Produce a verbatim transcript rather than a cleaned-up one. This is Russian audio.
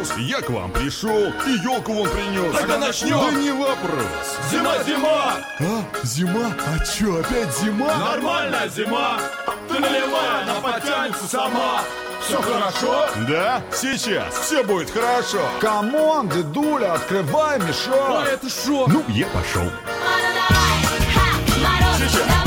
замерз, я к вам пришел и елку вон принес. Тогда начнем. Да не вопрос. Зима, зима! А, зима? А чё, опять зима? Нормальная зима! Ты наливай, она потянется сама! Все хорошо? Да, сейчас все будет хорошо. Камон, дедуля, открывай мешок. Ой, это шок! Ну, я пошел. Сейчас!